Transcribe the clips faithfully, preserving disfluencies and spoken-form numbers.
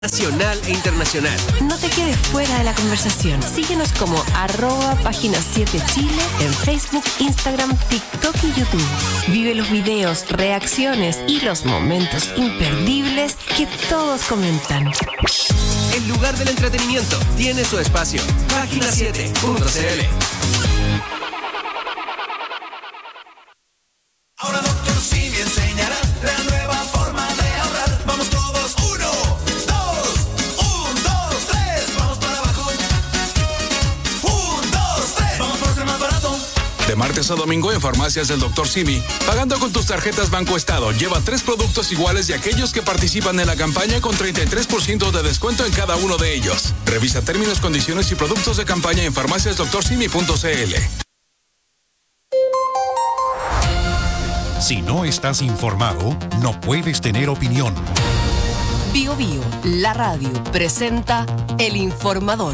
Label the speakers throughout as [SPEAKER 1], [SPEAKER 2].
[SPEAKER 1] nacional e internacional.
[SPEAKER 2] No te quedes fuera de la conversación. Síguenos como arroba página siete Chile en Facebook, Instagram, TikTok y YouTube. Vive los videos, reacciones y los momentos imperdibles que todos comentan.
[SPEAKER 1] El lugar del entretenimiento tiene su espacio. página siete punto c l.
[SPEAKER 3] Ahora doctor Simi enseñará la nueva forma de ahorrar. Vamos todos, uno, dos, un, dos, tres, vamos para abajo. Un, dos, tres, vamos por ser más barato.
[SPEAKER 4] De martes a domingo en Farmacias del doctor Simi, pagando con tus tarjetas Banco Estado, lleva tres productos iguales de aquellos que participan en la campaña con treinta y tres por ciento de descuento en cada uno de ellos. Revisa términos, condiciones y productos de campaña en farmacias doctor simi punto c l.
[SPEAKER 5] Si no estás informado, no puedes tener opinión.
[SPEAKER 2] Bio Bio, la radio, presenta El Informador.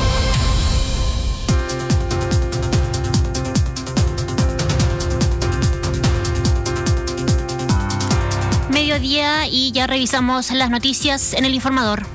[SPEAKER 6] Mediodía y ya revisamos las noticias en El Informador.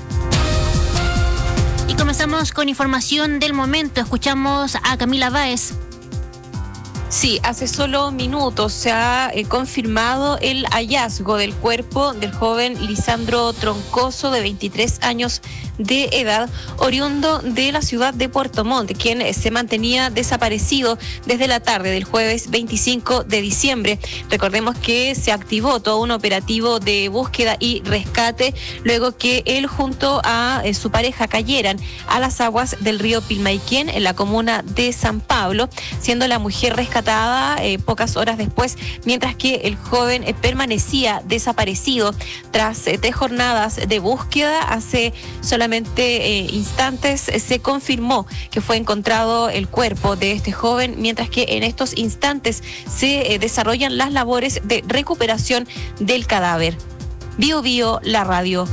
[SPEAKER 6] Y comenzamos con información del momento. Escuchamos a Camila Báez.
[SPEAKER 7] Sí, hace solo minutos se ha eh, confirmado el hallazgo del cuerpo del joven Lisandro Troncoso, de veintitrés años de edad, oriundo de la ciudad de Puerto Montt, quien eh, se mantenía desaparecido desde la tarde del jueves veinticinco de diciembre. Recordemos que se activó todo un operativo de búsqueda y rescate luego que él junto a eh, su pareja cayeran a las aguas del río Pilmaiquén en la comuna de San Pablo, siendo la mujer rescatada Eh, pocas horas después, mientras que el joven eh, permanecía desaparecido. Tras eh, tres jornadas de búsqueda, hace solamente eh, instantes eh, se confirmó que fue encontrado el cuerpo de este joven, mientras que en estos instantes se eh, desarrollan las labores de recuperación del cadáver. Bio Bio, la radio.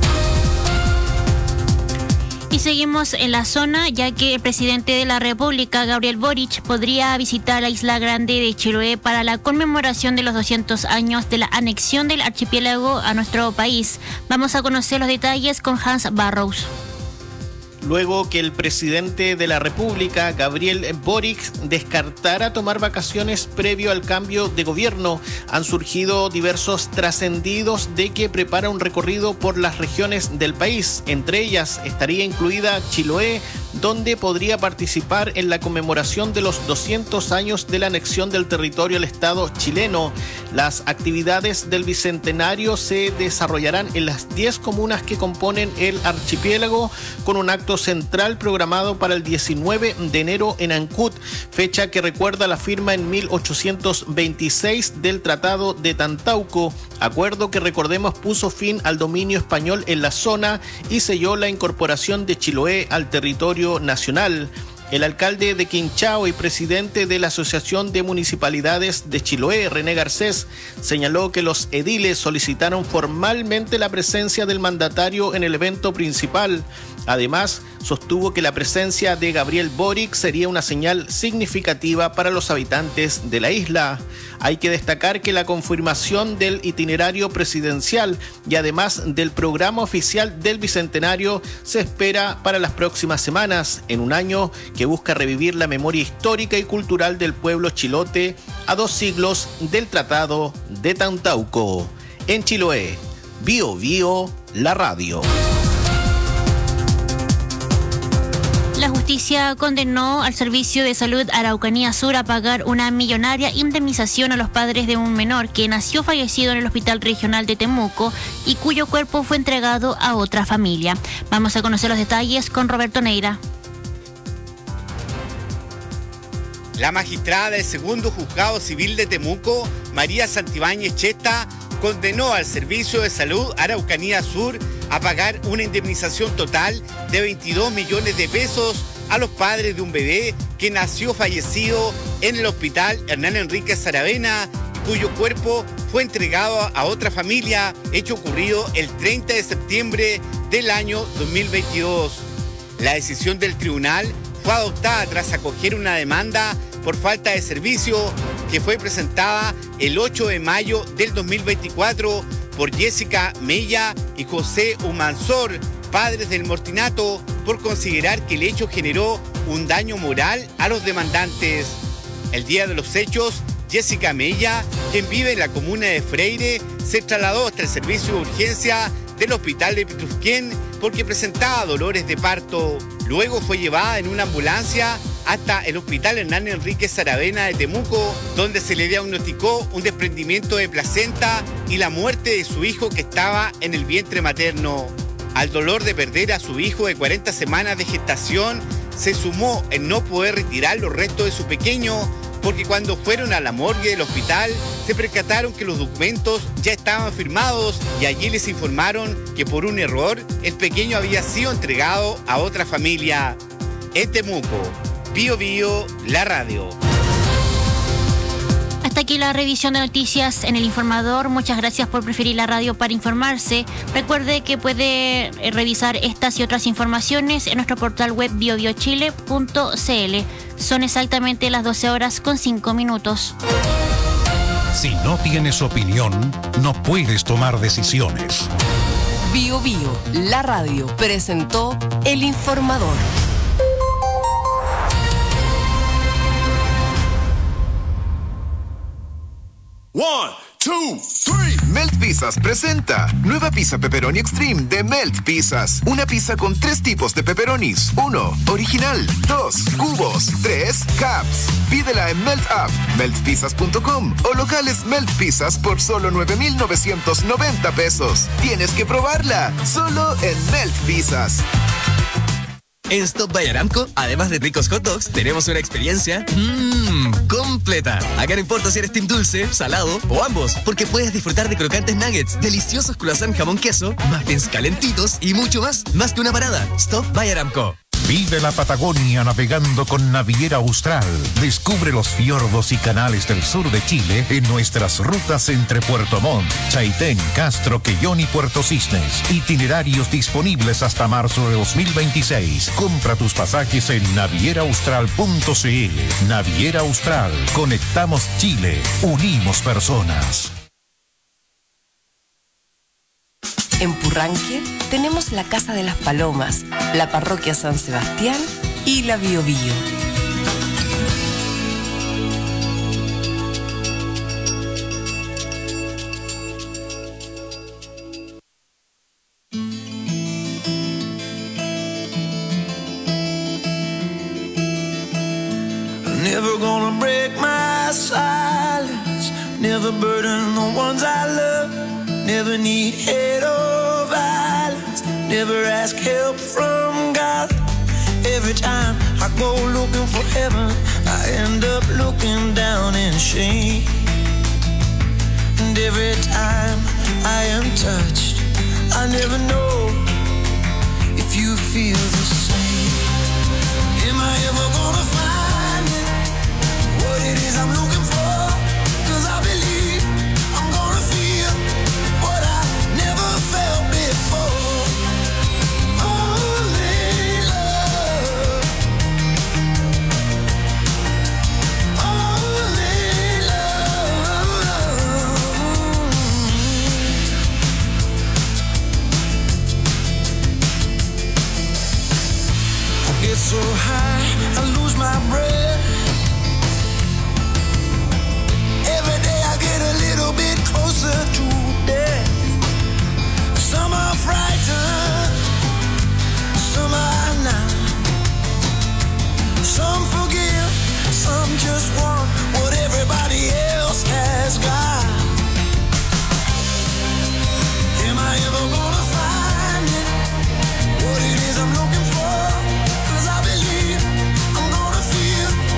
[SPEAKER 6] Y seguimos en la zona, ya que el presidente de la República, Gabriel Boric, podría visitar la Isla Grande de Chiloé para la conmemoración de los doscientos años de la anexión del archipiélago a nuestro país. Vamos a conocer los detalles con Hans Barrows.
[SPEAKER 8] Luego que el presidente de la República, Gabriel Boric, descartara tomar vacaciones previo al cambio de gobierno, han surgido diversos trascendidos de que prepara un recorrido por las regiones del país. Entre ellas estaría incluida Chiloé, donde podría participar en la conmemoración de los doscientos años de la anexión del territorio al Estado chileno. Las actividades del Bicentenario se desarrollarán en las diez comunas que componen el archipiélago, con un acto central programado para el diecinueve de enero en Ancud, fecha que recuerda la firma en mil ochocientos veintiséis del Tratado de Tantauco, acuerdo que, recordemos, puso fin al dominio español en la zona y selló la incorporación de Chiloé al territorio nacional. El alcalde de Quinchao y presidente de la Asociación de Municipalidades de Chiloé, René Garcés, señaló que los ediles solicitaron formalmente la presencia del mandatario en el evento principal. Además, sostuvo que la presencia de Gabriel Boric sería una señal significativa para los habitantes de la isla. Hay que destacar que la confirmación del itinerario presidencial y además del programa oficial del Bicentenario se espera para las próximas semanas, en un año que busca revivir la memoria histórica y cultural del pueblo chilote a dos siglos del Tratado de Tantauco. En Chiloé, Bio Bio, la radio.
[SPEAKER 6] La justicia condenó al Servicio de Salud Araucanía Sur a pagar una millonaria indemnización a los padres de un menor que nació fallecido en el Hospital Regional de Temuco y cuyo cuerpo fue entregado a otra familia. Vamos a conocer los detalles con Roberto Neira.
[SPEAKER 9] La magistrada del Segundo Juzgado Civil de Temuco, María Santibáñez Chesta, condenó al Servicio de Salud Araucanía Sur a pagar una indemnización total de veintidós millones de pesos a los padres de un bebé que nació fallecido en el Hospital Hernán Enríquez Saravena, cuyo cuerpo fue entregado a otra familia, hecho ocurrido el treinta de septiembre del año dos mil veintidós. La decisión del tribunal fue adoptada tras acoger una demanda por falta de servicio que fue presentada el ocho de mayo del dos mil veinticuatro por Jessica Mella y José Humansor, padres del Mortinato por considerar que el hecho generó un daño moral a los demandantes. El día de los hechos, Jessica Mella, quien vive en la comuna de Freire, se trasladó hasta el servicio de urgencia del hospital de Pitrufquén porque presentaba dolores de parto. Luego fue llevada en una ambulancia hasta el hospital Hernán Enrique Saravena de Temuco, donde se le diagnosticó un desprendimiento de placenta y la muerte de su hijo que estaba en el vientre materno. Al dolor de perder a su hijo de cuarenta semanas de gestación, se sumó el no poder retirar los restos de su pequeño, porque cuando fueron a la morgue del hospital se percataron que los documentos ya estaban firmados y allí les informaron que por un error el pequeño había sido entregado a otra familia. En Temuco, Bio Bio, la radio.
[SPEAKER 6] Hasta aquí la revisión de noticias en El Informador. Muchas gracias por preferir la radio para informarse. Recuerde que puede revisar estas y otras informaciones en nuestro portal web bio bio chile punto c l. Son exactamente las doce horas con cinco minutos.
[SPEAKER 5] Si no tienes opinión, no puedes tomar decisiones.
[SPEAKER 2] Bio Bio, la radio, presentó El Informador.
[SPEAKER 10] One, two, three. Melt Pizzas presenta nueva pizza pepperoni extreme de Melt Pizzas. Una pizza con tres tipos de pepperonis. Uno, original. Dos, cubos. Tres, caps. Pídela en Melt App, melt pizzas punto com o locales Melt Pizzas por solo nueve mil novecientos noventa pesos. Tienes que probarla, solo en Melt Pizzas.
[SPEAKER 1] En Stop by Aramco, además de ricos hot dogs, tenemos una experiencia mmm, completa. Acá no importa si eres team dulce, salado o ambos, porque puedes disfrutar de crocantes nuggets, deliciosos croissant jamón queso, muffins calentitos y mucho más. Más que una parada. Stop by Aramco.
[SPEAKER 5] Vive la Patagonia navegando con Naviera Austral. Descubre los fiordos y canales del sur de Chile en nuestras rutas entre Puerto Montt, Chaitén, Castro, Quellón y Puerto Cisnes. Itinerarios disponibles hasta marzo de dos mil veintiséis. Compra tus pasajes en naviera austral punto c l. Naviera Austral. Conectamos Chile. Unimos personas.
[SPEAKER 2] En Purranque tenemos la Casa de las Palomas, la Parroquia San Sebastián y la Bio Bio.
[SPEAKER 3] Never gonna break my silence, never burden the ones I love, never need hate or violence, never ask help from God. Every time I go looking for heaven, I end up looking down in shame. And every time I am touched, I never know if you feel the same. Am I ever gonna find it, what it is I'm looking for? 'Cause I believe I'm gonna feel what I never felt before. Only love, only love. I get so high, I lose my breath. Every day I get a little bit closer to death. Some are frightened, some are not. Some forgive, some just want what everybody else has got. Am I ever gonna find it, what it is I'm looking for? 'Cause I believe I'm gonna feel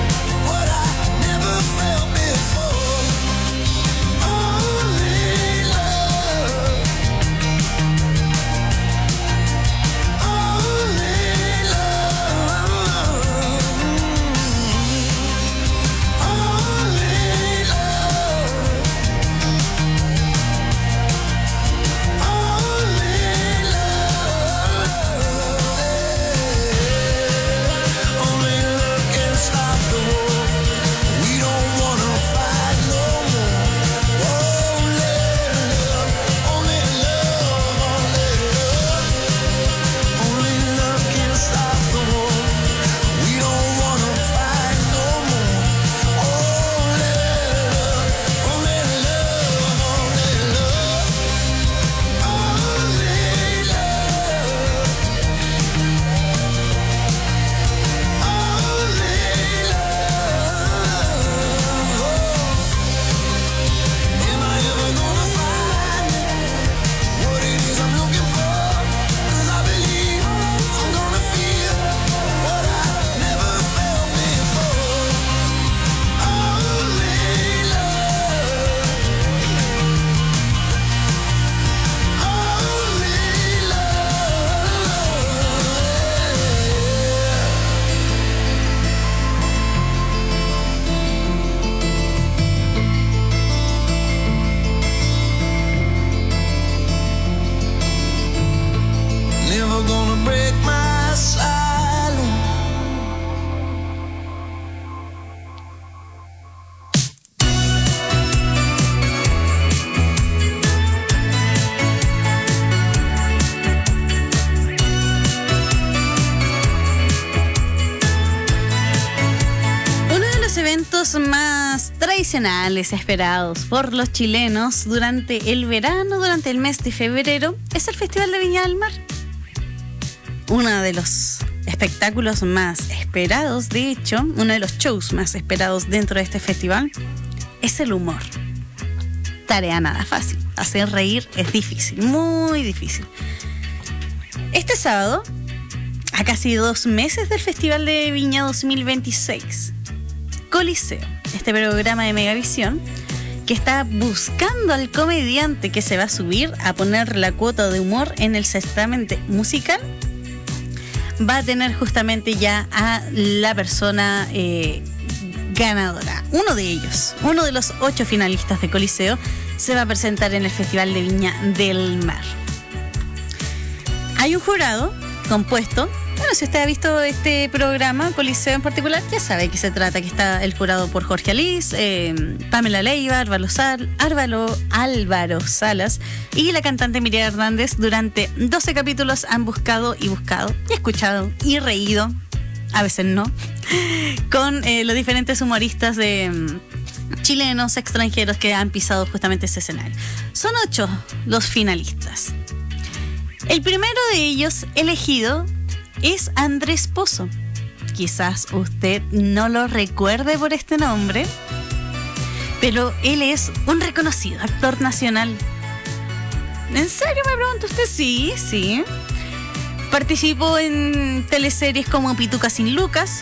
[SPEAKER 11] eventos más tradicionales esperados por los chilenos durante el verano, durante el mes de febrero, es el Festival de Viña del Mar. Uno de los espectáculos más esperados, de hecho, uno de los shows más esperados dentro de este festival, es el humor. Tarea nada fácil. Hacer reír es difícil, muy difícil. Este sábado, a casi dos meses del Festival de Viña dos mil veintiséis, Coliseo, este programa de Megavisión, que está buscando al comediante que se va a subir a poner la cuota de humor en el certamen musical, va a tener justamente ya a la persona eh, ganadora. Uno de ellos, uno de los ocho finalistas de Coliseo, se va a presentar en el Festival de Viña del Mar. Hay un jurado compuesto. Bueno, si usted ha visto este programa, Coliseo en particular, ya sabe de qué se trata, que está el jurado por Jorge Alís, eh, Pamela Leiva, Álvaro, Sal, Álvaro, Álvaro Salas y la cantante Miriam Hernández. Durante doce capítulos han buscado y buscado y escuchado y reído, a veces no, con eh, los diferentes humoristas de mm, chilenos, extranjeros que han pisado justamente ese escenario. Son ocho los finalistas. El primero de ellos elegido es Andrés Pozo. Quizás usted no lo recuerde por este nombre, pero él es un reconocido actor nacional. ¿En serio me pregunta usted? Sí, sí. Participó en teleseries como Pituca sin Lucas,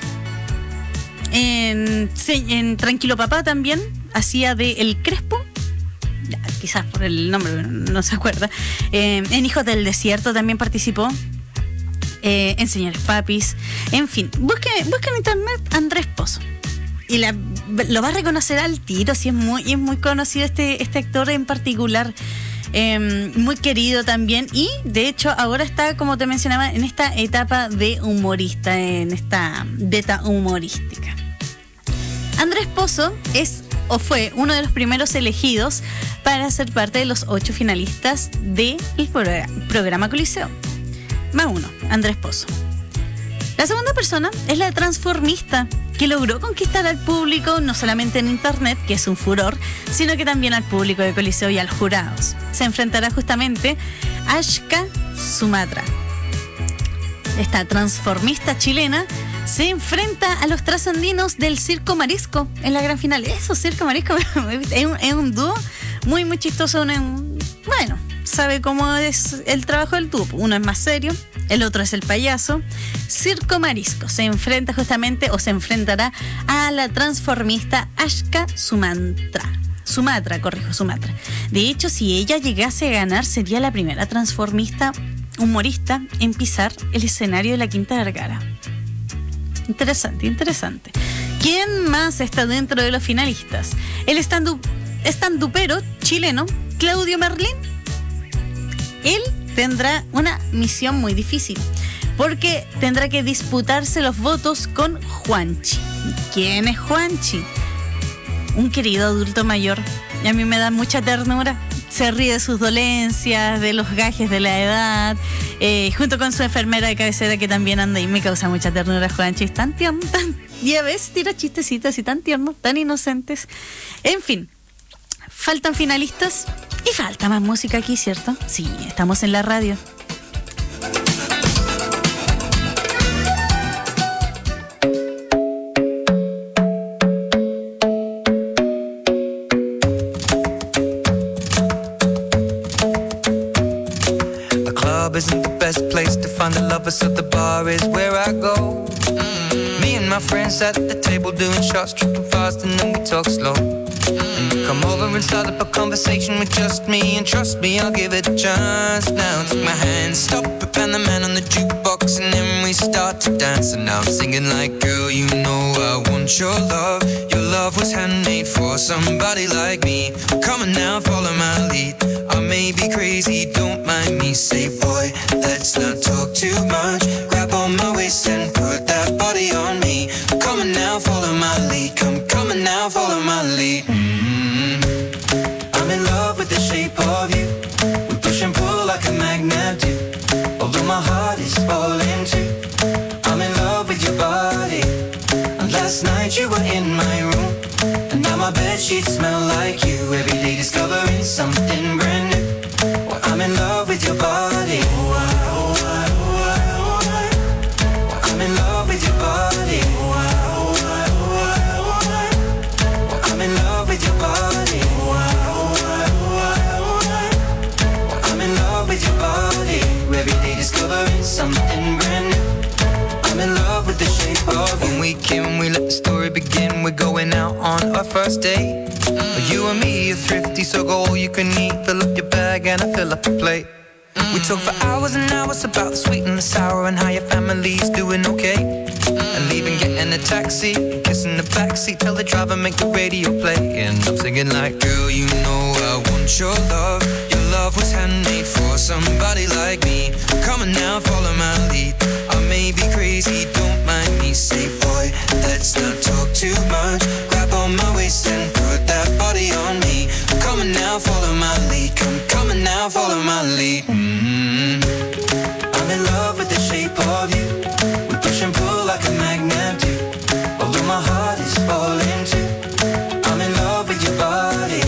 [SPEAKER 11] en, en Tranquilo Papá también, hacía de El Crespo. Quizás por el nombre no se acuerda. Eh, en Hijos del Desierto también participó. Eh, en Señores Papis. En fin, busquen, busquen en internet Andrés Pozo y la, lo va a reconocer al tiro. Si es muy, es muy conocido este, este actor en particular. Eh, muy querido también. Y de hecho ahora está, como te mencionaba, en esta etapa de humorista, en esta beta humorística. Andrés Pozo es o fue uno de los primeros elegidos para ser parte de los ocho finalistas del programa Coliseo. Más uno, Andrés Pozo. La segunda persona es la transformista, que logró conquistar al público no solamente en internet, que es un furor, sino que también al público de Coliseo y a los jurados. Se enfrentará justamente a Ashka Sumatra. Esta transformista chilena se enfrenta a los trascendinos del Circo Marisco en la gran final. Eso, Circo Marisco, es un, es un dúo muy, muy chistoso. Un, bueno, sabe cómo es el trabajo del dúo. Uno es más serio, el otro es el payaso. Circo Marisco se enfrenta justamente, o se enfrentará a la transformista Ashka Sumatra. Sumatra, corrijo, Sumatra. De hecho, si ella llegase a ganar, sería la primera transformista humorista en pisar el escenario de la Quinta Vergara. Interesante, interesante. ¿Quién más está dentro de los finalistas? El estandupero chileno Claudio Merlín. Él tendrá una misión muy difícil, porque tendrá que disputarse los votos con Juanchi. ¿Quién es Juanchi? Un querido adulto mayor. Y a mí me da mucha ternura. Se ríe de sus dolencias, de los gajes de la edad, eh, junto con su enfermera de cabecera que también anda y me causa mucha ternura. Juanchi es tan tierno, tan, y a veces tira chistecitos y tan tiernos, tan inocentes. En fin, faltan finalistas y falta más música aquí, ¿cierto? Sí, estamos en la radio.
[SPEAKER 12] Isn't the best place to find the lovers, so the bar is where I go. Mm-hmm. Me and my friends at the table doing shots, tripping fast, and then we talk slow. Mm-hmm. You come over and start up a conversation with just me, and trust me, I'll give it a chance. Now take my hand, stop it, and the man on the jukebox, and then we start to dance. And now I'm singing like, girl, you know I want your love. Your love was handmade for somebody like me. Come on now, follow my lead. I may be crazy, don't mind me. Say, boy, let's not talk too much. Grab on my waist and put that body on me. Come on now, follow my lead. Come, come on now, follow my lead. Mm-hmm. I'm in love with the shape of you. We push and pull like a magnet do. Although my heart is falling too. I'm in love with your body. And last night you were in my room. And now my bed sheets smell like you. Every day discovering something brand new. Well, I'm in love with your body. Oh, I, oh, I, oh, I, oh, I. Well, I'm in love with your body. Oh, I, oh, I, oh, I, oh, I. Well, I'm in love with your body. Oh, I, oh, I, oh, I, oh, I. Well, I'm in love with your body. Every day discovering something brand new. I'm in love with the shape of you. When we came, we let the story begin. We're going out on our first date. Mm. You and me are thrifty, so go all you can eat. Fill up your bag and I fill up your plate. Mm. We talk for hours and hours about the sweet and the sour and how your family's doing okay. Mm. And leaving, getting a taxi, kissing the backseat, tell the driver make the radio play. And I'm singing like, girl, you know I want your love. Your love was handmade for somebody like me. Come on now, follow my lead. I may be crazy, don't mind me. Say, boy, let's not talk too much. Grab on my waist and put that body on me. Come on now, follow my lead. Come, come on now, follow my lead. Mm-hmm. I'm in love with the shape of you. We push and pull like a magnet do. Although my heart is falling too. I'm in love with your body.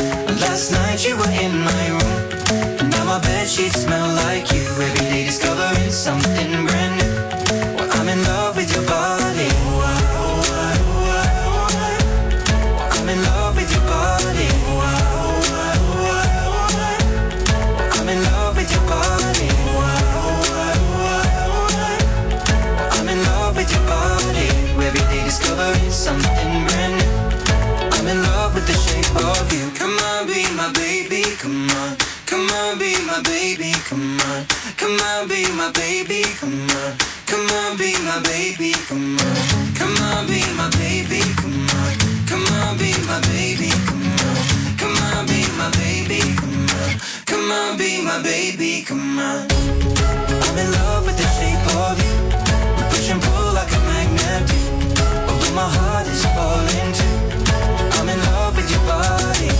[SPEAKER 12] Last night you were in my room. And now my bed sheets smell like you. Every day discovering something brand new. Well, I'm in love with your body. Oh, I, oh, I, oh, I, oh, I. Well, I'm in love with your body. Oh, I, oh, I, oh, I, oh, I. Well, I'm in love with your body. Oh, I, oh, I, oh, I, oh, I. Well, I'm in love with your body. Every day discovering something brand new. I'm in love with the shape of you. Come on, be my baby, come on. Come on, be my baby, come on. Come on, be my baby, come on. Come on, be my baby, come on. Come on, be my baby, come on. Come on, be my baby, come on. Come on, be my baby, come on. Come on, be my baby, come on. I'm in love with the shape of you. We push and pull like a magnet do. Although my heart is falling too. I'm in love with your body.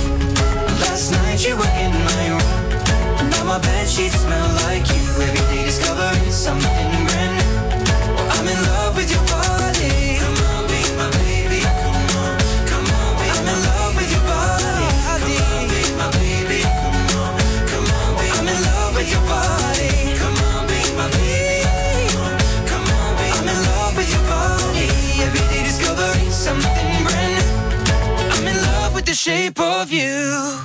[SPEAKER 12] Last night you were in my room. Now my bed sheets smell like you. Every day discovering something brand new. Well, I'm in love with your body. Come on, be my baby. Come on, come on, be I'm in love with your body. Come on, be my baby. Come on, come on, be I'm in love with your body. Come on, be my baby. Come on, come on, be I'm in love with your body. Every day discovering something brand new. I'm in love with the shape of you.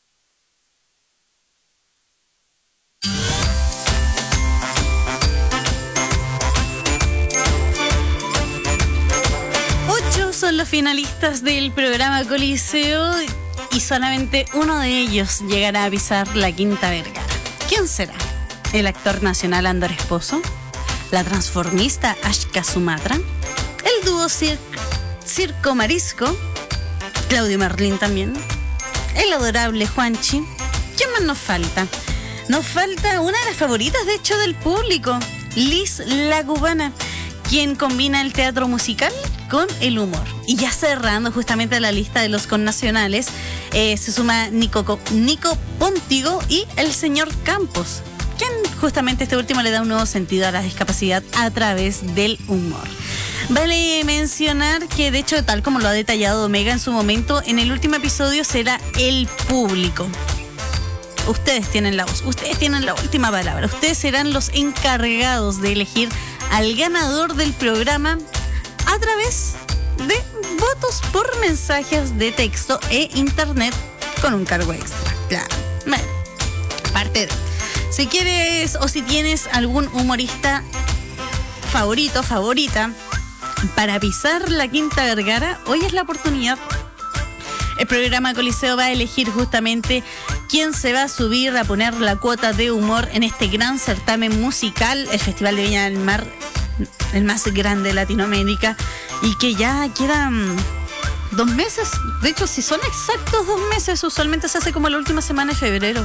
[SPEAKER 11] Ocho son los finalistas del programa Coliseo y solamente uno de ellos llegará a pisar la Quinta Vergara. ¿Quién será? ¿El actor nacional Andor Esposo? ¿La transformista Ashka Sumatra? ¿El dúo Cir- Circo Marisco? Claudio Merlín también. El adorable Juanchi. ¿Quién más nos falta? Nos falta una de las favoritas, de hecho, del público, Liz la Cubana, quien combina el teatro musical con el humor. Y ya cerrando justamente la lista de los connacionales, eh, se suma Nico, Nico Pontigo y el señor Campos, quien justamente este último le da un nuevo sentido a la discapacidad a través del humor. Vale mencionar que, de hecho, tal como lo ha detallado Omega en su momento, en el último episodio será el público. Ustedes tienen la voz, ustedes tienen la última palabra. Ustedes serán los encargados de elegir al ganador del programa a través de votos por mensajes de texto e internet con un cargo extra. Claro. Bueno, parte de... Si quieres o si tienes algún humorista favorito, favorita, para pisar la Quinta Vergara, hoy es la oportunidad. El programa Coliseo va a elegir justamente quién se va a subir a poner la cuota de humor en este gran certamen musical, el Festival de Viña del Mar, el más grande de Latinoamérica, y que ya quedan dos meses. De hecho, si son exactos dos meses, usualmente se hace como la última semana de febrero.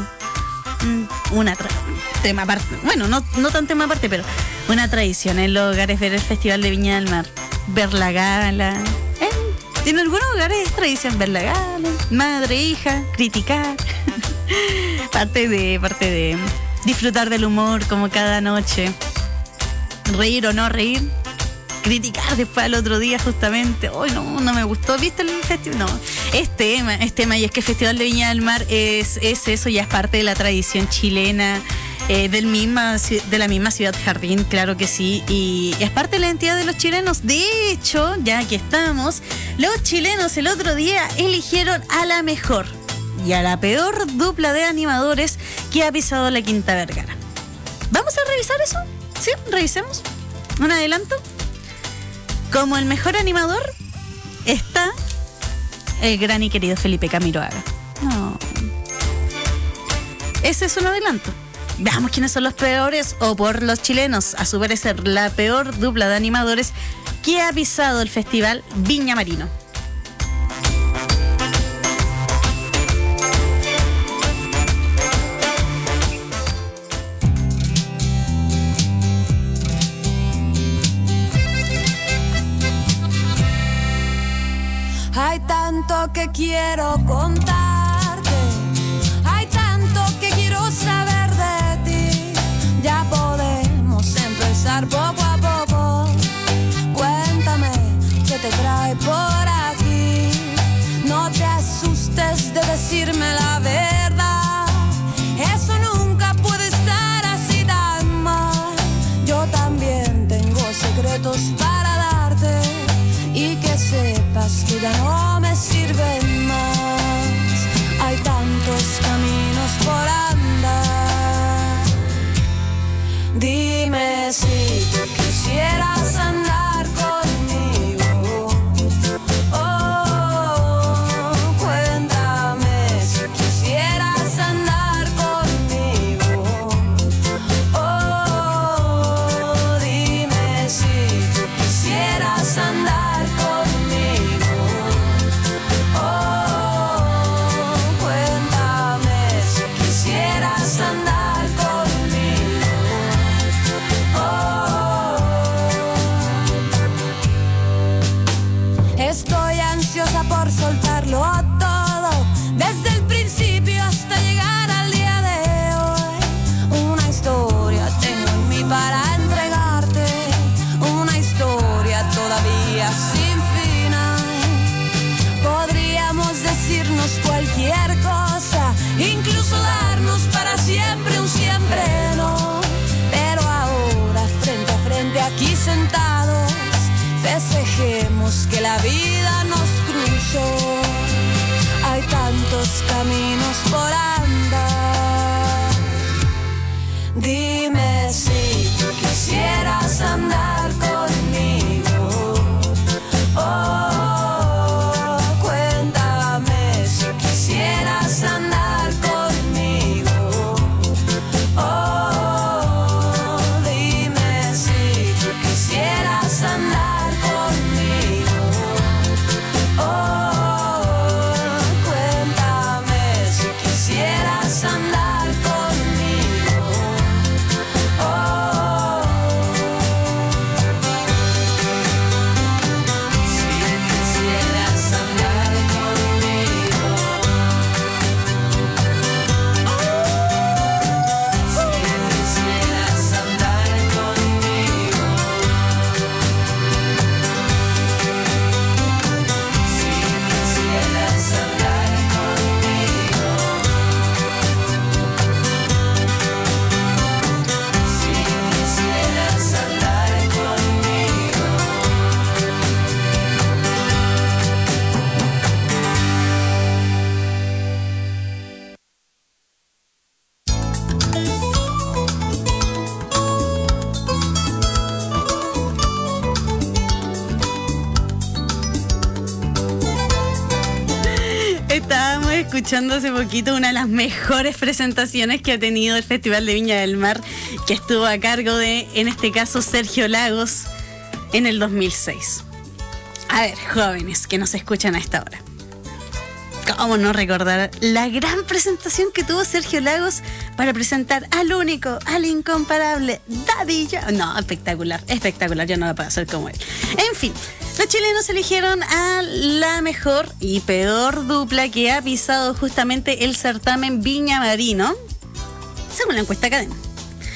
[SPEAKER 11] Una tra- tema aparte, bueno, no, no tan tema aparte, pero una tradición en los hogares ver el Festival de Viña del Mar, ver la gala. ¿Eh? En algunos hogares es tradición ver la gala, madre, hija, criticar. parte de, parte de disfrutar del humor como cada noche. Reír o no reír, criticar después al otro día justamente, hoy no, no me gustó, ¿viste el festival? No, es tema, es tema, y es que el Festival de Viña del Mar es, es eso, ya es parte de la tradición chilena, eh, del misma, de la misma ciudad jardín, claro que sí, y es parte de la identidad de los chilenos. De hecho, ya que estamos, los chilenos el otro día eligieron a la mejor y a la peor dupla de animadores que ha pisado la Quinta Vergara. ¿Vamos a revisar eso? Sí, revisemos. Un adelanto. Como el mejor animador está el gran y querido Felipe Camiroaga. No. Ese es un adelanto. Veamos quiénes son los peores, o por los chilenos, a su parecer, la peor dupla de animadores que ha pisado el Festival Viña Marino.
[SPEAKER 13] Hay tanto que quiero contarte, hay tanto que quiero saber de ti. Ya podemos empezar poco a poco. Cuéntame qué te trae por aquí. No te asustes de decirme la verdad. Eso nunca puede estar así tan mal. Yo también tengo secretos para darte. Y que sepas que ya no me sirven más. Hay tantos caminos por andar. Dime si tú quisieras andar conmigo. Oh, cuéntame si quisieras andar conmigo. Oh, dime si tú quisieras andar. Estoy ansiosa por soltarlo todo, desde el principio hasta llegar al día de hoy. Una historia tengo en mí para entregarte, una historia todavía sin final. Podríamos decirnos cualquier cosa, incluso darnos para siempre un siempre no. Pero ahora frente a frente aquí sentados, festejemos que la vida nos cruzó. Hay tantos caminos por andar. Dime si tú quisieras andar conmigo. Oh, cuéntame si quisieras andar conmigo. Oh, dime si tú quisieras andar.
[SPEAKER 11] Escuchando hace poquito una de las mejores presentaciones que ha tenido el Festival de Viña del Mar, que estuvo a cargo de, en este caso, Sergio Lagos, en el dos mil seis. A ver, jóvenes que nos escuchan a esta hora, ¿cómo no recordar la gran presentación que tuvo Sergio Lagos para presentar al único, al incomparable Daddy Yankee? No, espectacular, espectacular, yo no lo puedo hacer como él. En fin, los chilenos eligieron a la mejor y peor dupla que ha pisado justamente el certamen Viña Marino, según la encuesta Cadena.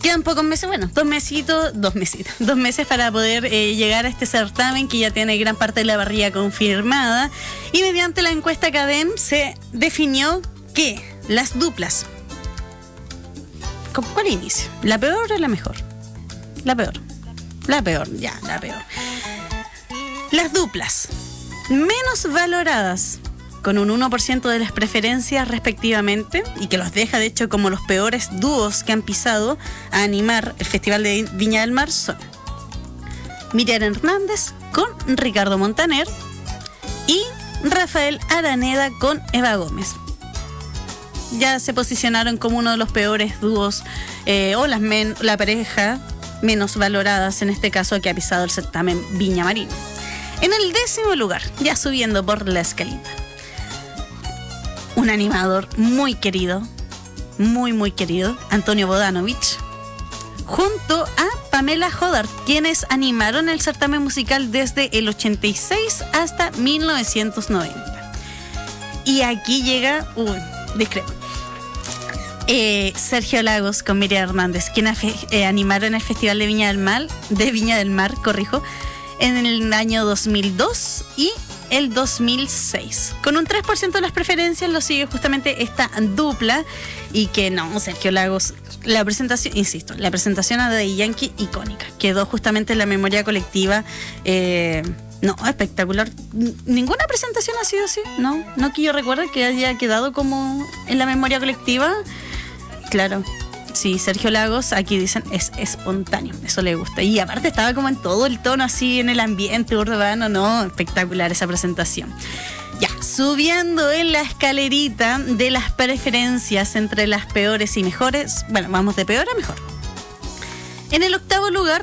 [SPEAKER 11] Quedan pocos meses, bueno, dos mesitos, dos mesitos, dos meses para poder eh, llegar a este certamen que ya tiene gran parte de la parrilla confirmada. Y mediante la encuesta Cadem se definió que las duplas, ¿con cuál inicio? ¿La peor o la mejor? La peor. La peor, ya, la peor. Las duplas menos valoradas, con un uno por ciento de las preferencias respectivamente, y que los deja de hecho como los peores dúos que han pisado a animar el Festival de Viña del Mar, son Miriam Hernández con Ricardo Montaner y Rafael Araneda con Eva Gómez. Ya se posicionaron como uno de los peores dúos eh, o las men- la pareja menos valoradas en este caso que ha pisado el certamen Viña Marino. En el décimo lugar, ya subiendo por la escalita, un animador muy querido, muy muy querido, Antonio Bodanovich, junto a Pamela Hodart, quienes animaron el certamen musical desde el ochenta y seis hasta mil novecientos noventa. Y aquí llega, uy, discrepo, eh, Sergio Lagos con Miriam Hernández, quienes eh, animaron el Festival de Viña del Mar, de Viña del Mar, corrijo, en el año dos mil dos y el dos mil seis. Con un tres por ciento de las preferencias lo sigue justamente esta dupla, y que no, Sergio Lagos, la presentación, insisto, la presentación a Daddy Yankee icónica, quedó justamente en la memoria colectiva. eh, no, espectacular. N- ninguna presentación ha sido así, no, no que yo recuerde que haya quedado como en la memoria colectiva. Claro. Sí, Sergio Lagos, aquí dicen, es espontáneo, eso le gusta. Y aparte estaba como en todo el tono, así en el ambiente urbano, no, espectacular esa presentación. Ya, subiendo en la escalerita de las preferencias entre las peores y mejores, bueno, vamos de peor a mejor. En el octavo lugar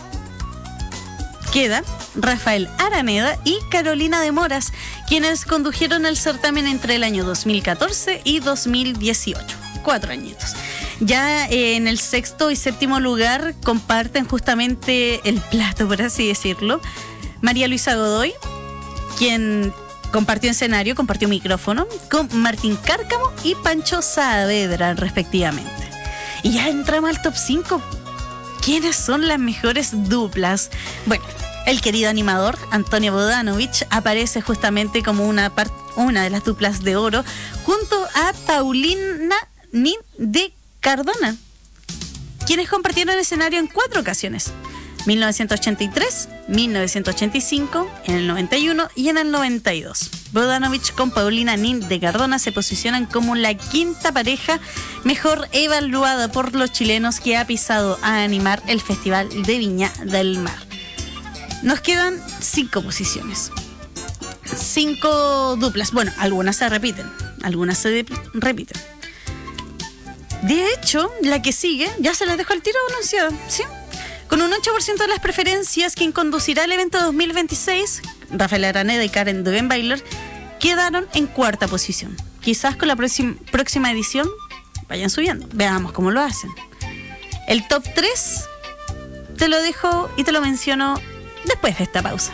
[SPEAKER 11] queda Rafael Araneda y Carolina de Moras, quienes condujeron el certamen entre el año dos mil catorce y dos mil dieciocho. Cuatro añitos. Ya eh, en el sexto y séptimo lugar comparten justamente el plato, por así decirlo, María Luisa Godoy, quien compartió escenario, compartió micrófono con Martín Cárcamo y Pancho Saavedra, respectivamente. Y ya entramos al top cinco. ¿Quiénes son las mejores duplas? Bueno, el querido animador Antonio Bodanovich aparece justamente como una, part- una de las duplas de oro, junto a Paulina Nin de Cardona, quienes compartieron escenario en cuatro ocasiones: mil novecientos ochenta y tres, mil novecientos ochenta y cinco, en el noventa y uno y en el noventa y dos. Bodanovich con Paulina Nin de Cardona se posicionan como la quinta pareja mejor evaluada por los chilenos que ha pisado a animar el Festival de Viña del Mar. Nos quedan cinco posiciones, cinco duplas. Bueno, algunas se repiten, algunas se de- repiten. De hecho, la que sigue, ya se las dejo al tiro anunciada, ¿sí? Con un ocho por ciento de las preferencias, quien conducirá el evento dos mil veintiséis, Rafael Araneda y Karen Duvenbailer, quedaron en cuarta posición. Quizás con la próxima, próxima edición vayan subiendo. Veamos cómo lo hacen. El top tres te lo dejo y te lo menciono después de esta pausa.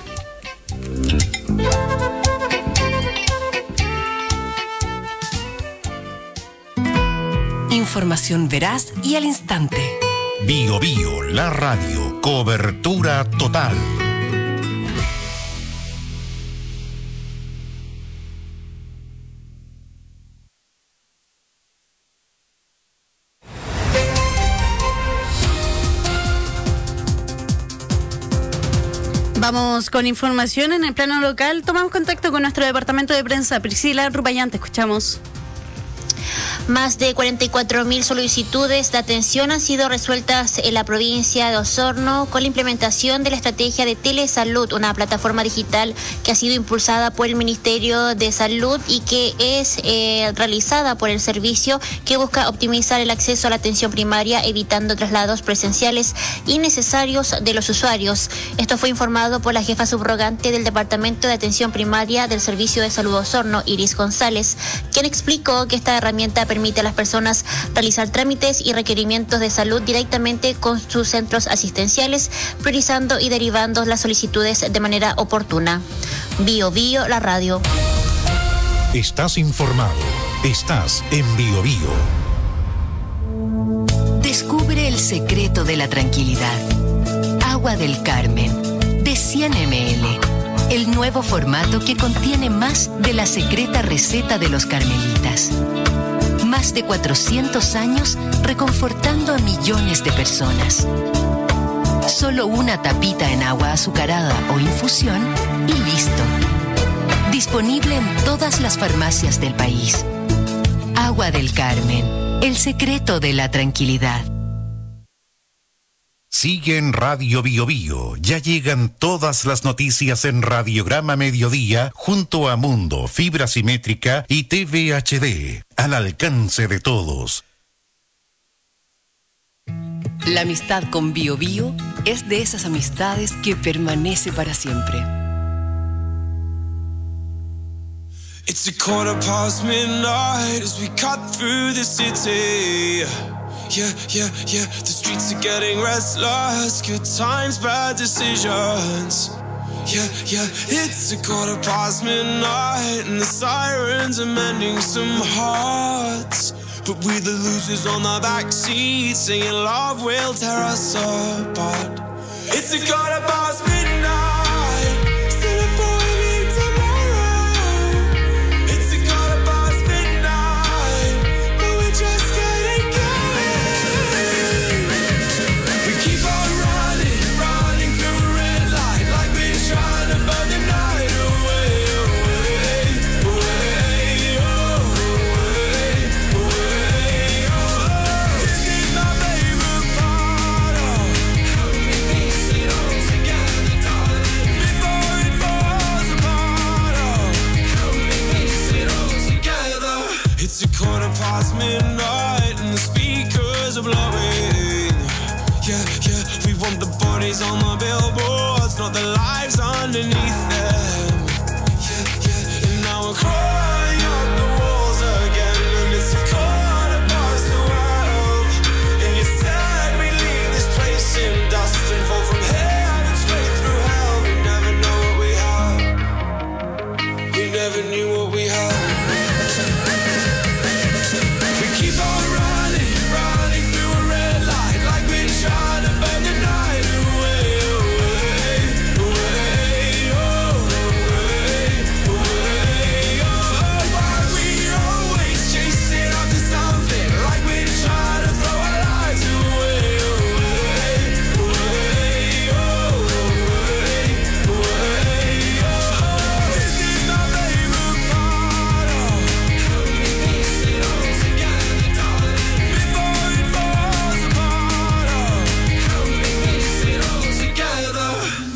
[SPEAKER 2] Información veraz y al instante.
[SPEAKER 5] Bio Bio, la radio, cobertura total.
[SPEAKER 11] Vamos con información en el plano local. Tomamos contacto con nuestro departamento de prensa. Priscila Rupayán, te escuchamos.
[SPEAKER 6] Más de cuarenta y cuatro mil solicitudes de atención han sido resueltas en la provincia de Osorno con la implementación de la estrategia de Telesalud, una plataforma digital que ha sido impulsada por el Ministerio de Salud y que es eh, realizada por el servicio, que busca optimizar el acceso a la atención primaria, evitando traslados presenciales innecesarios de los usuarios. Esto fue informado por la jefa subrogante del Departamento de Atención Primaria del Servicio de Salud Osorno, Iris González, quien explicó que esta herramienta permite a las personas realizar trámites y requerimientos de salud directamente con sus centros asistenciales, priorizando y derivando las solicitudes de manera oportuna. Bio Bio, la radio.
[SPEAKER 5] Estás informado. Estás en Bio Bio.
[SPEAKER 2] Descubre el secreto de la tranquilidad. Agua del Carmen, de cien mililitros. El nuevo formato que contiene más de la secreta receta de los carmelitas. Más de cuatrocientos años reconfortando a millones de personas. Solo una tapita en agua azucarada o infusión y listo. Disponible en todas las farmacias del país. Agua del Carmen, el secreto de la tranquilidad.
[SPEAKER 5] Sigue en Radio Bio Bio. Ya llegan todas las noticias en Radiograma Mediodía junto a Mundo, Fibra Simétrica y T V H D. Al alcance de todos.
[SPEAKER 2] La amistad con Bio Bio es de esas amistades que permanece para siempre.
[SPEAKER 14] It's a quarter past midnight as we cut through the city. Yeah, yeah, yeah, the streets are getting restless. Good times, bad decisions. Yeah, yeah, it's a quarter past midnight and the sirens are mending some hearts. But we're the losers on the back seat, singing love will tear us apart. It's a quarter past midnight, still a for me tomorrow. It's a quarter past midnight, but we're just getting going. We keep on running, running through a red light, like we're trying to burn the night away, away, away, oh, away, away, oh. This is my favorite part, oh. How we piece it all together, darling, before it falls apart, oh. How we piece it all together. It's a quarter past midnight and the speakers are blowing. Yeah, yeah, we want the bodies on the billboards, not the lives underneath them. Yeah, yeah, and now we're crawling up the walls again, and it's a quarter past twelve. And you said we leave this place in dust and fall from heaven straight through hell. We never know what we have. We never knew what we had. We keep on running, running through a red light, like we're trying to burn the night away, away, away, oh, away, away, oh. Why we always chasing after something, like we're trying to throw our lives away, away, away, oh, away, away, oh. This is my favorite part, oh. How we piece it all together, darling, before it falls apart, oh. How we piece it all together.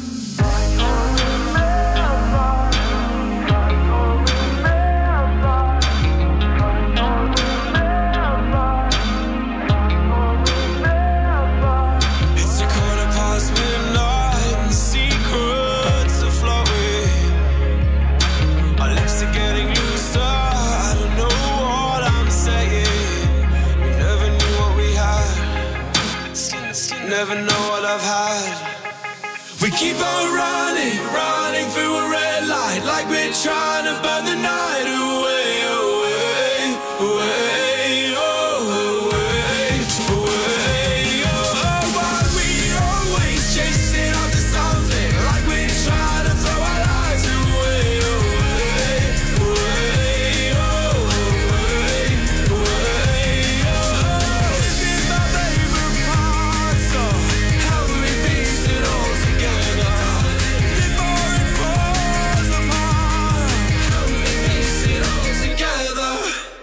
[SPEAKER 14] It's a quarter past midnight and the secrets are flowing. Our lips are getting looser. I don't know what I'm saying. We never knew what we had. Never know what I've had. We keep on running, running through a red light, like we're trying to burn the night away, away, away, oh, away, away, oh. Why we always chasing after something, like we're trying to throw our lives away, away, away, oh, away, away, oh. This is my favorite part, so how we piece it all together, before it falls apart. How we piece it all together.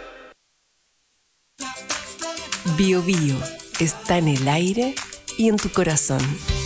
[SPEAKER 2] Bio Bio está en el aire y en tu corazón.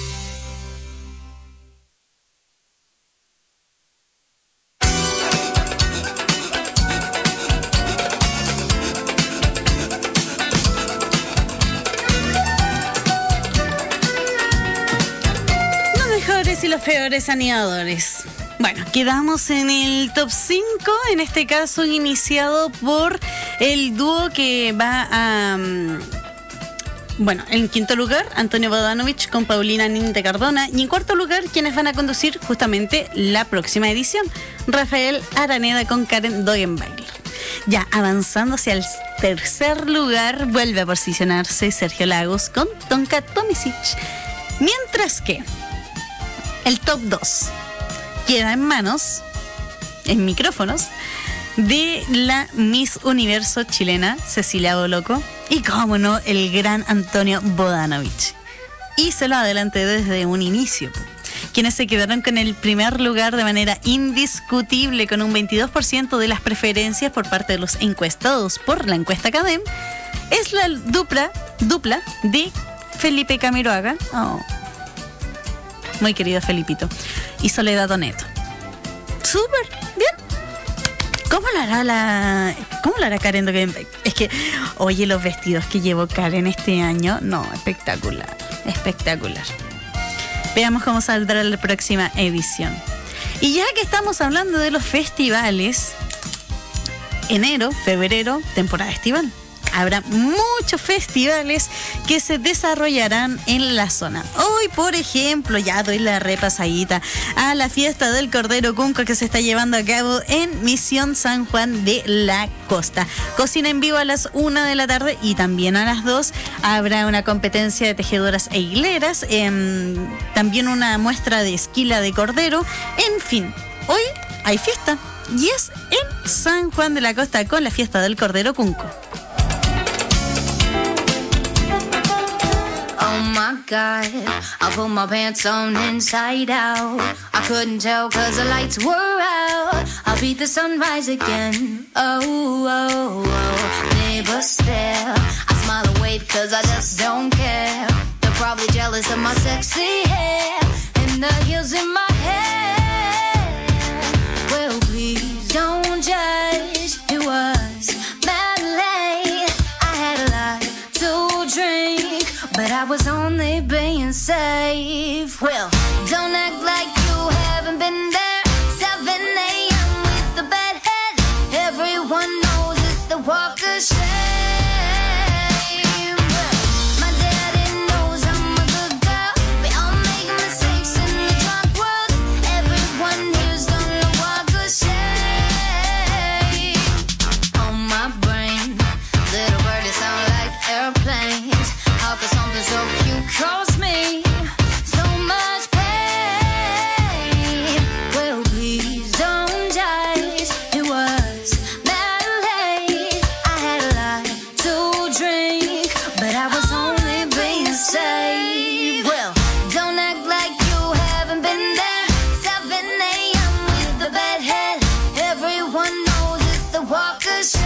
[SPEAKER 11] Los mejores y los peores animadores. Bueno, quedamos en el top cinco, en este caso iniciado por el dúo que va a... mm, Bueno, en quinto lugar, Antonio Bodanovich con Paulina Nin de Cardona. Y en cuarto lugar, quienes van a conducir justamente la próxima edición, Rafael Araneda con Karen Dogenbailer. Ya, avanzando hacia el tercer lugar, vuelve a posicionarse Sergio Lagos con Tonka Tomisic. Mientras que el top dos queda en manos, en micrófonos, de la Miss Universo chilena, Cecilia Boloco, y cómo no, el gran Antonio Bodanovich. Y se lo adelanté desde un inicio, quienes se quedaron con el primer lugar de manera indiscutible, con un veintidós por ciento de las preferencias por parte de los encuestados por la encuesta Cadem, es la dupla, dupla de Felipe Camiroaga, oh, muy querido Felipito, y Soledad Doneto. Súper, bien. ¿Cómo lo hará la... ¿Cómo lo hará Karen Dogenbeck? Es que, oye, los vestidos que llevó Karen este año, no, espectacular, espectacular. Veamos cómo saldrá la próxima edición. Y ya que estamos hablando de los festivales, enero, febrero, temporada estival. Habrá muchos festivales que se desarrollarán en la zona. Hoy, por ejemplo, ya doy la repasadita a la fiesta del Cordero Cunco que se está llevando a cabo en Misión San Juan de la Costa. Cocina en vivo a las una de la tarde y también a las dos habrá una competencia de tejedoras e hileras, eh, también una muestra de esquila de cordero. En fin, hoy hay fiesta y es en San Juan de la Costa con la fiesta del Cordero Cunco.
[SPEAKER 15] Oh my God, I put my pants on inside out. I couldn't tell cause the lights were out. I'll beat the sunrise again. Oh, oh, oh. Neighbors stare. I smile and wave cause I just don't care. They're probably jealous of my sexy hair and the heels in my head. Well, please don't judge. It was bad late. I had a lot to drink, but I was only being safe. Well, don't act like you haven't been there. seven a.m. with the bad head. Everyone knows it's the walk of shame. My daddy knows I'm a good girl. We all make mistakes in the drunk world. Everyone here's done the walk of shame. On my brain, little birdies sound like airplanes. How could something so cute cause me so much pain? Well, please don't judge. It was that late. I had a lot to drink, but I was only being safe. Well, don't act like you haven't been there. seven a.m. with the bad head. Everyone knows it's the walk of shame.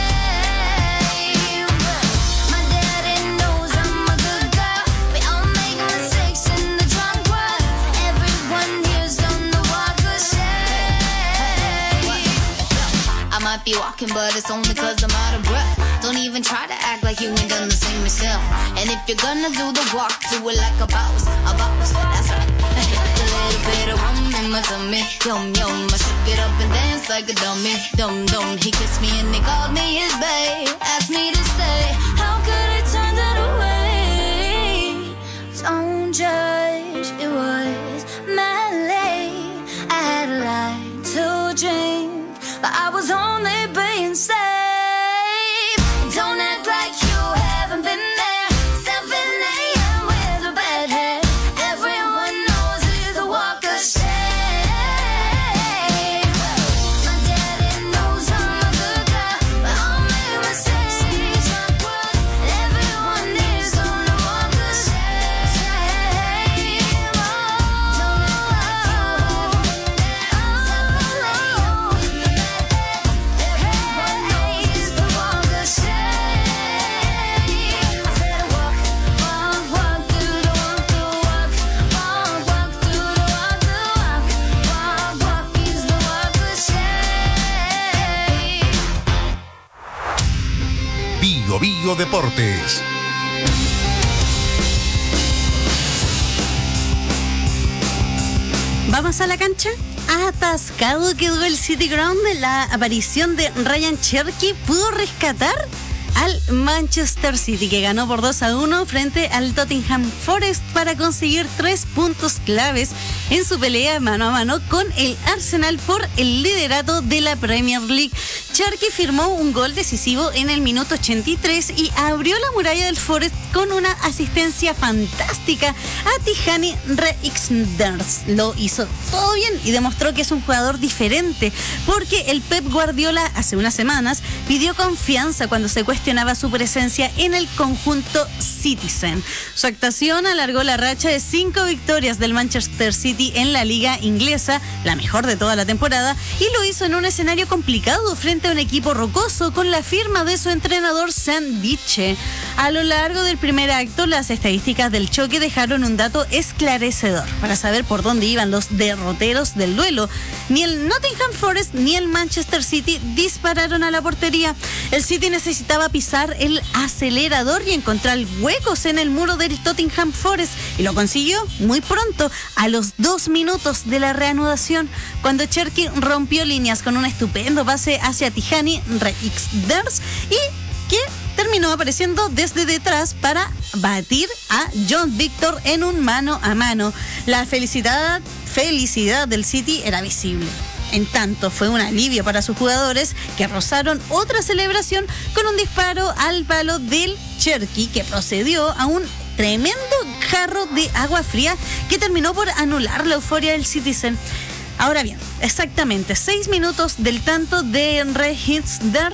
[SPEAKER 15] Be walking, but it's only cause I'm out of breath. Don't even try to act like you ain't done the same yourself. And if you're gonna do the walk, do it like a boss, a boss, that's right. A little bit of rum in my tummy, yum yum. I shake it up and dance like a dummy, dum dum. He kissed me and he called me his babe, asked me to stay. How could I turn that away? Don't judge, it was mad late. I had a lot to drink, but I was only being safe. Don't act like you haven't been there. seven a.m. with a bad head. Everyone knows it's a walk of shame. My daddy knows I'm a good girl, but I'll make mistakes in the drunk world. Everyone is on the walk of shame. Don't act like you haven't been there. seven a.m. with a bad head. Everyone knows it's the walk of shame. I said walk, walk, walk through the walk, the walk, walk, walk through the walk, the walk, walk, walk is the walk of shame.
[SPEAKER 5] Bio Bio Deportes.
[SPEAKER 11] Vamos a la cancha. Atascado quedó el City Ground. La aparición de Ryan Cherky pudo rescatar al Manchester City, que ganó por dos a uno frente al Tottenham Forest para conseguir tres puntos claves en su pelea mano a mano con el Arsenal por el liderato de la Premier League. Cherki firmó un gol decisivo en el minuto ochenta y tres y abrió la muralla del Forest con una asistencia fantástica a Tijani Reijnders. Lo hizo todo bien y demostró que es un jugador diferente, porque el Pep Guardiola hace unas semanas pidió confianza cuando se cuestionaba su presencia en el conjunto Citizen. Su actuación alargó la racha de cinco victorias del Manchester City en la liga inglesa, la mejor de toda la temporada, y lo hizo en un escenario complicado frente a un equipo rocoso con la firma de su entrenador Sam Dyche. A lo largo del primer acto, las estadísticas del choque dejaron un dato esclarecedor para saber por dónde iban los derroteros del duelo. Ni el Nottingham Forest ni el Manchester City dispararon a la portería. El City necesitaba pisar el acelerador y encontrar huecos en el muro del Nottingham Forest, y lo consiguió muy pronto, a los dos minutos de la reanudación, cuando Cherki rompió líneas con un estupendo pase hacia Tijani Reijnders y que terminó apareciendo desde detrás para batir a John Victor en un mano a mano. La felicidad, felicidad del City era visible. En tanto, fue un alivio para sus jugadores, que rozaron otra celebración con un disparo al palo del Cherki, que procedió a un tremendo jarro de agua fría que terminó por anular la euforia del Citizen. Ahora bien, exactamente seis minutos del tanto de Reijnders,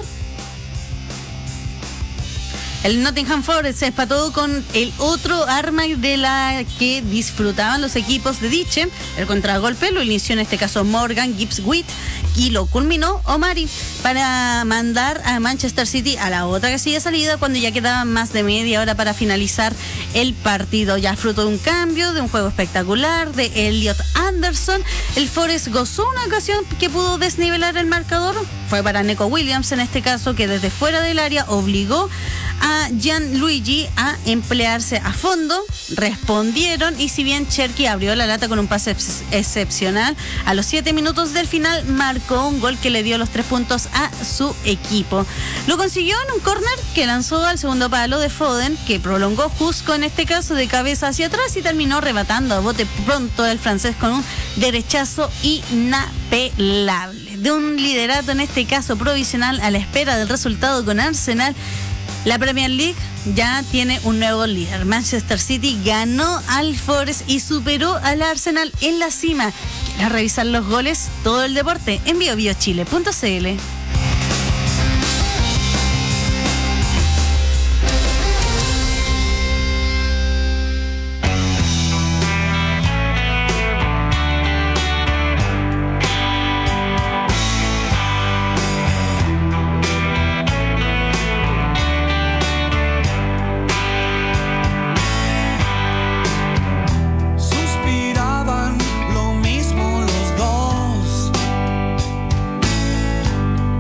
[SPEAKER 11] el Nottingham Forest se empató con el otro arma de la que disfrutaban los equipos de Dyche. El contragolpe lo inició en este caso Morgan Gibbs-White y lo culminó Omari para mandar a Manchester City a la otra casilla de salida cuando ya quedaba más de media hora para finalizar el partido. Ya fruto de un cambio, de un juego espectacular de Elliot Anderson, el Forest gozó una ocasión que pudo desnivelar el marcador. Fue para Neco Williams en este caso, que desde fuera del área obligó a Gianluigi a emplearse a fondo. Respondieron, y si bien Cherki abrió la lata con un pase ex- excepcional, a los siete minutos del final marcó un gol que le dio los tres puntos a su equipo. Lo consiguió en un córner que lanzó al segundo palo de Foden, que prolongó justo en este caso de cabeza hacia atrás y terminó rebatando a bote pronto del francés con un derechazo inapelable. De un liderato en este caso provisional a la espera del resultado con Arsenal, la Premier League ya tiene un nuevo líder. Manchester City ganó al Forest y superó al Arsenal en la cima. ¿Quieres revisar los goles? Todo el deporte en bio bio chile punto c l.
[SPEAKER 3] Suspiraban lo mismo los dos.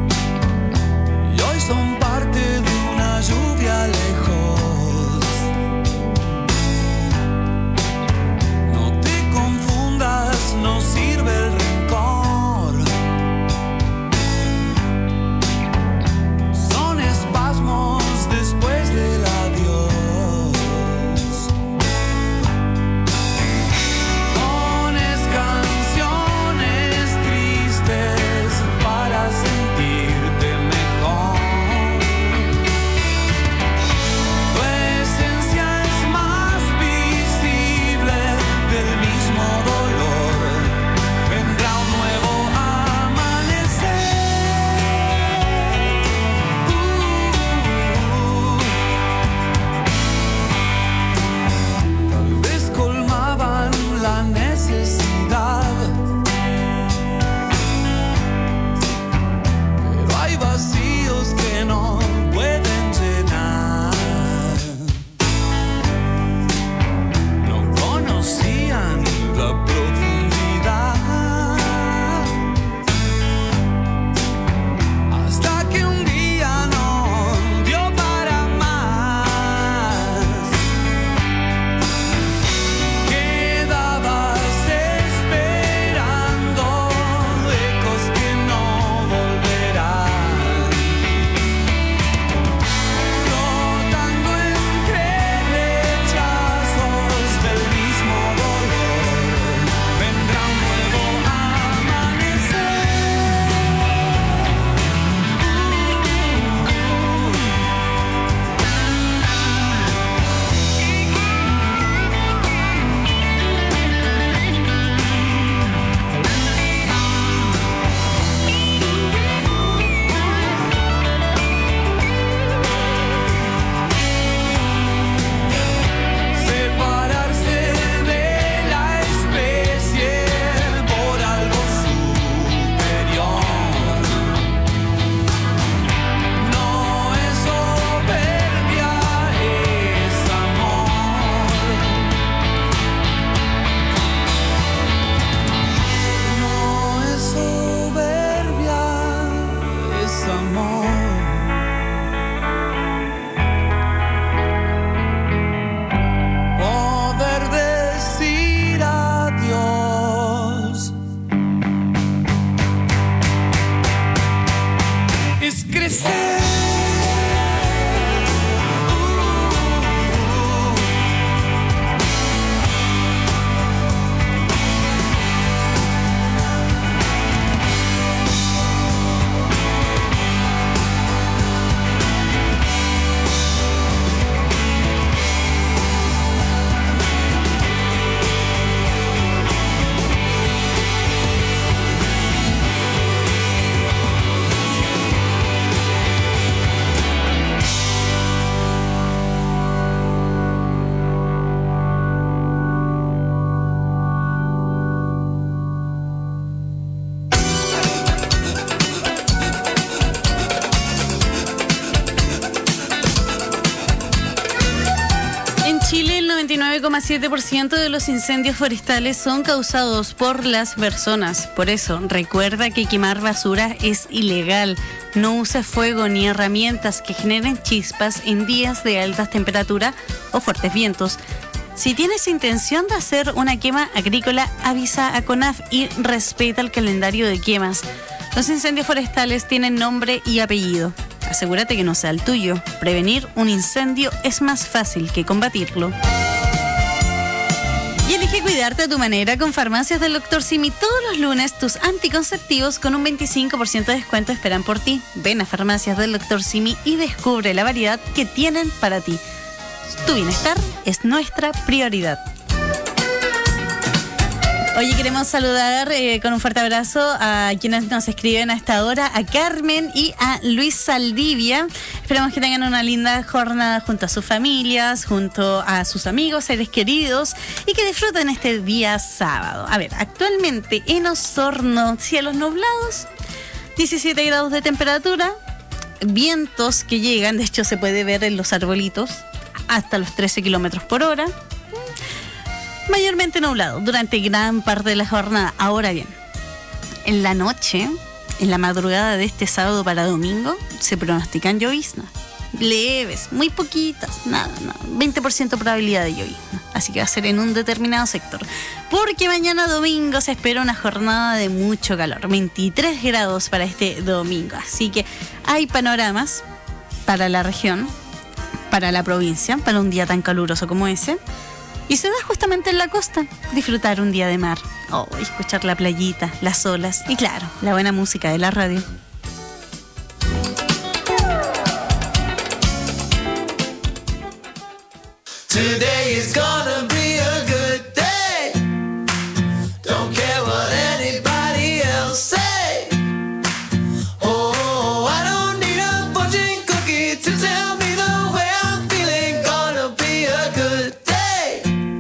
[SPEAKER 11] coma siete por ciento de los incendios forestales son causados por las personas. Por eso, recuerda que quemar basura es ilegal. No uses fuego ni herramientas que generen chispas en días de altas temperaturas o fuertes vientos. Si tienes intención de hacer una quema agrícola, avisa a CONAF y respeta el calendario de quemas. Los incendios forestales tienen nombre y apellido. Asegúrate que no sea el tuyo. Prevenir un incendio es más fácil que combatirlo. Y elige cuidarte a tu manera con Farmacias del doctor Simi. Todos los lunes tus anticonceptivos con un veinticinco por ciento de descuento esperan por ti. Ven a Farmacias del doctor Simi y descubre la variedad que tienen para ti. Tu bienestar es nuestra prioridad. Oye, queremos saludar eh, con un fuerte abrazo a quienes nos escriben a esta hora, a Carmen y a Luis Saldivia. Esperamos que tengan una linda jornada junto a sus familias, junto a sus amigos, seres queridos y que disfruten este día sábado. A ver, actualmente en Osorno, cielos nublados, diecisiete grados de temperatura, vientos que llegan, de hecho se puede ver en los arbolitos, hasta los trece kilómetros por hora. Mayormente nublado durante gran parte de la jornada. Ahora bien, en la noche, en la madrugada de este sábado para domingo, se pronostican lloviznas. Leves, muy poquitas, nada, nada. veinte por ciento probabilidad de llovizna. Así que va a ser en un determinado sector. Porque mañana domingo se espera una jornada de mucho calor. veintitrés grados para este domingo. Así que hay panoramas para la región, para la provincia, para un día tan caluroso como ese. Y se da justamente en la costa, disfrutar un día de mar, oh, escuchar la playita, las olas y claro, la buena música de la radio.
[SPEAKER 3] Today is gonna be a good day. Don't care what anybody else say. Oh, I don't need a fortune cookie to tell me the way I'm feeling. Gonna be a good day.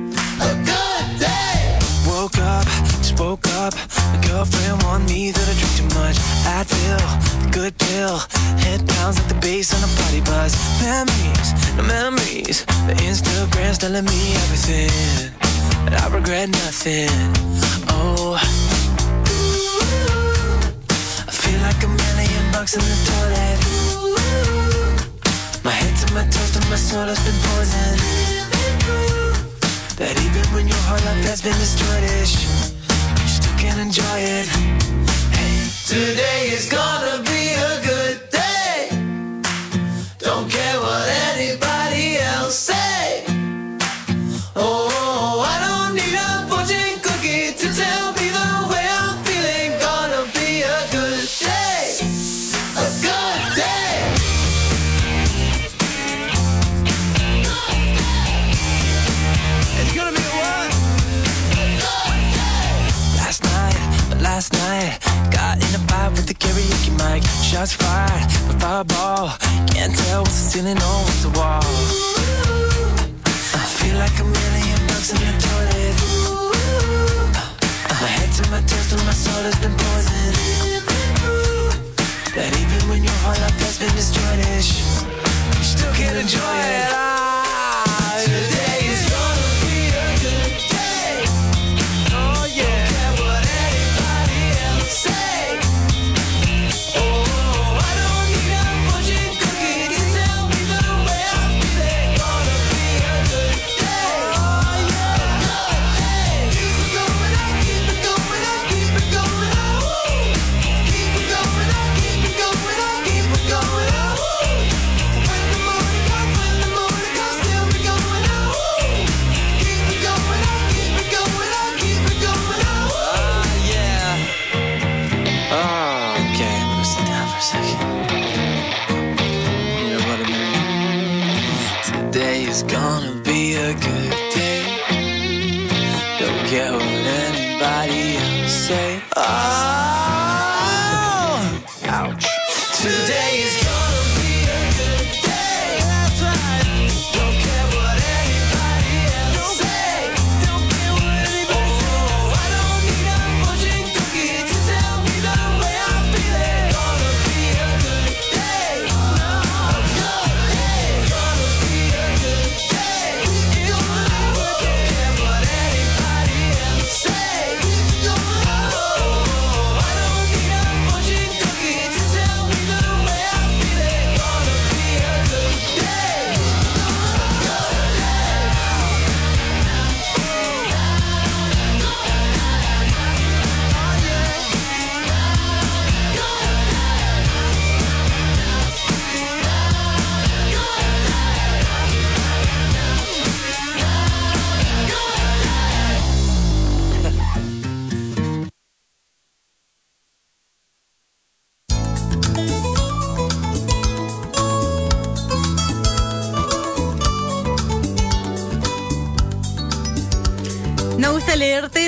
[SPEAKER 14] Woke up, spoke up. My girlfriend warned me that I drink too much. Advil, good pill. Head pounds like the bass on a party bus. Memories, no memories. The Instagram's telling me everything, but I regret nothing. Oh, I feel like a million bucks in the toilet. My head to my toes to my soul has been poisoned. That even when your whole life has been destroyed, you still can enjoy it. Hey,
[SPEAKER 3] Today is gonna be a good day. Don't care what anybody else say. Oh, I don't need a fortune cookie to tell me the way I'm feeling. Gonna be a good day. A good day.
[SPEAKER 14] it's gonna be what? Last night, last night, got in a vibe with the karaoke mic. Shots fired, a fireball. Can't tell what's the ceiling or what's the wall. I feel like a million bucks in the toilet. My head to my toes till my soul has been poisoned. That even when your whole life has been destroyed, you still can enjoy it. Ah,
[SPEAKER 3] Today is gonna be a good day.
[SPEAKER 14] Oh yeah.
[SPEAKER 3] Don't care what anybody else say. Oh, I don't need a fortune cookie to tell me the way I'm feeling. Gonna be a good day. Oh yeah. Keep it going up, keep it going up, keep it going up. Keep it going up, keep it going up, keep it going up. When the morning comes, when the morning comes, still be going up. Keep it going up, keep it going up, keep it going up.
[SPEAKER 14] Ah, yeah. Oh, okay, I'm gonna sit down for a second. You know what I mean? Today is gonna be a good day. Don't care what anybody else say. Oh, ouch.
[SPEAKER 3] Today is gonna be a good day. That's right. Don't care what anybody else say. Don't care what anybody says. Oh, I don't need a fortune cookie to tell me the way I'm feeling. Gonna be a good day. No, a good day. Gonna be a good day. It's gonna be a good day.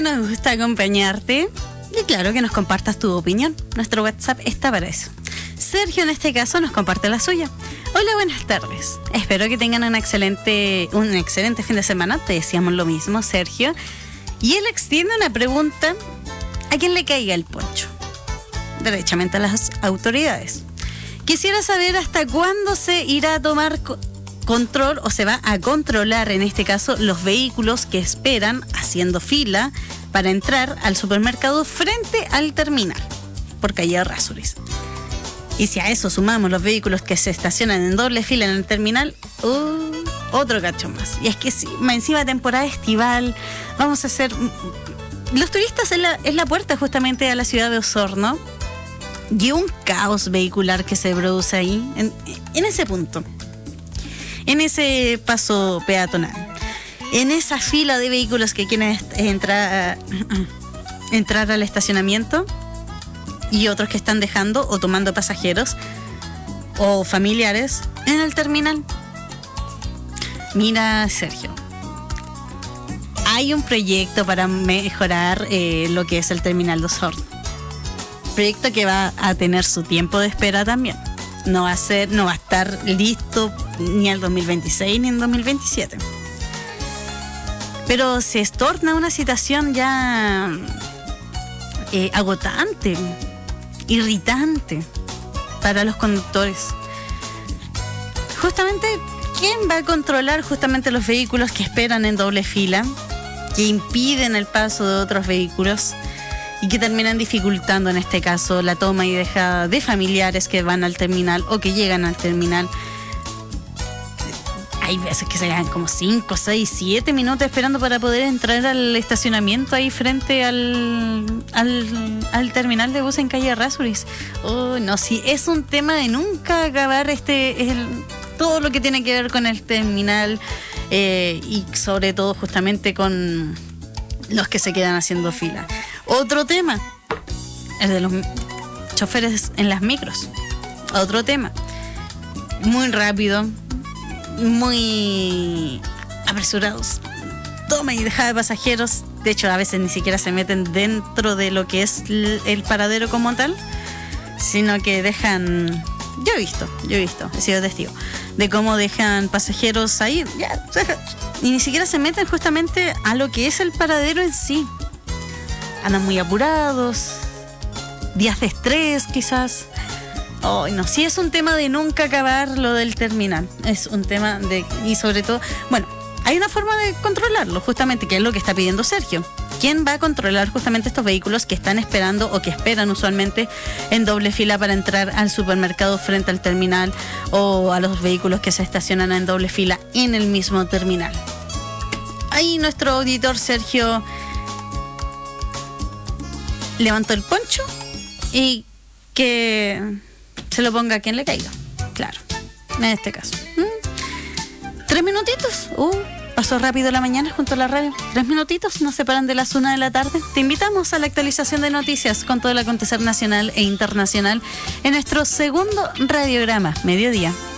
[SPEAKER 11] nos gusta acompañarte y claro que nos compartas tu opinión. Nuestro WhatsApp está para eso. Sergio en este caso nos comparte la suya. Hola, buenas tardes. Espero que tengan un excelente, un excelente fin de semana. Te decíamos lo mismo, Sergio. Y él extiende una pregunta a quien le caiga el poncho. Derechamente a las autoridades. Quisiera saber hasta cuándo se irá a tomar co- control o se va a controlar, en este caso, los vehículos que esperan haciendo fila para entrar al supermercado frente al terminal por calle Errázuriz. Y si a eso sumamos los vehículos que se estacionan en doble fila en el terminal, uh, otro cacho más. Y es que si, más encima temporada estival, vamos a hacer... Los turistas es la, es la puerta justamente a la ciudad de Osorno. Y un caos vehicular que se produce ahí, en, en ese punto, en ese paso peatonal, en esa fila de vehículos que quieren entrar, entrar al estacionamiento y otros que están dejando o tomando pasajeros o familiares en el terminal. Mira, Sergio, hay un proyecto para mejorar eh, lo que es el terminal de Osorno. Proyecto que va a tener su tiempo de espera también. No va a ser, no va a estar listo ni el dos mil veintiséis ni en dos mil veintisiete. Pero se torna una situación ya eh, agotante, irritante para los conductores. Justamente, ¿quién va a controlar justamente los vehículos que esperan en doble fila, que impiden el paso de otros vehículos y que terminan dificultando en este caso la toma y dejada de familiares que van al terminal o que llegan al terminal? Hay veces que se quedan como cinco, seis, siete minutos esperando para poder entrar al estacionamiento ahí frente al, al, al terminal de bus en calle Errázuriz. Oh, no, sí, es un tema de nunca acabar este el, todo lo que tiene que ver con el terminal eh, y sobre todo justamente con los que se quedan haciendo fila. Otro tema, el de los choferes en las micros. Otro tema, muy rápido, muy apresurados. Toma y deja de pasajeros. De hecho, a veces ni siquiera se meten dentro de lo que es el paradero como tal, sino que dejan... Yo he visto, yo he visto, he sido testigo de cómo dejan pasajeros ahí ya, y ni siquiera se meten justamente a lo que es el paradero en sí. Andan muy apurados, días de estrés quizás. Oh, no, sí es un tema de nunca acabar lo del terminal. Es un tema de... Y sobre todo, bueno, hay una forma de controlarlo justamente, que es lo que está pidiendo Sergio. ¿Quién va a controlar justamente estos vehículos que están esperando o que esperan usualmente en doble fila para entrar al supermercado frente al terminal, o a los vehículos que se estacionan en doble fila en el mismo terminal? Ahí nuestro auditor Sergio levantó el poncho y que se lo ponga a quien le caiga. Claro, en este caso. ¿Mm? ¿Tres minutitos? Uh, pasó rápido la mañana junto a la radio. Tres minutitos nos separan de las una de la tarde. Te invitamos a la actualización de noticias con todo el acontecer nacional e internacional en nuestro segundo radiograma, Mediodía.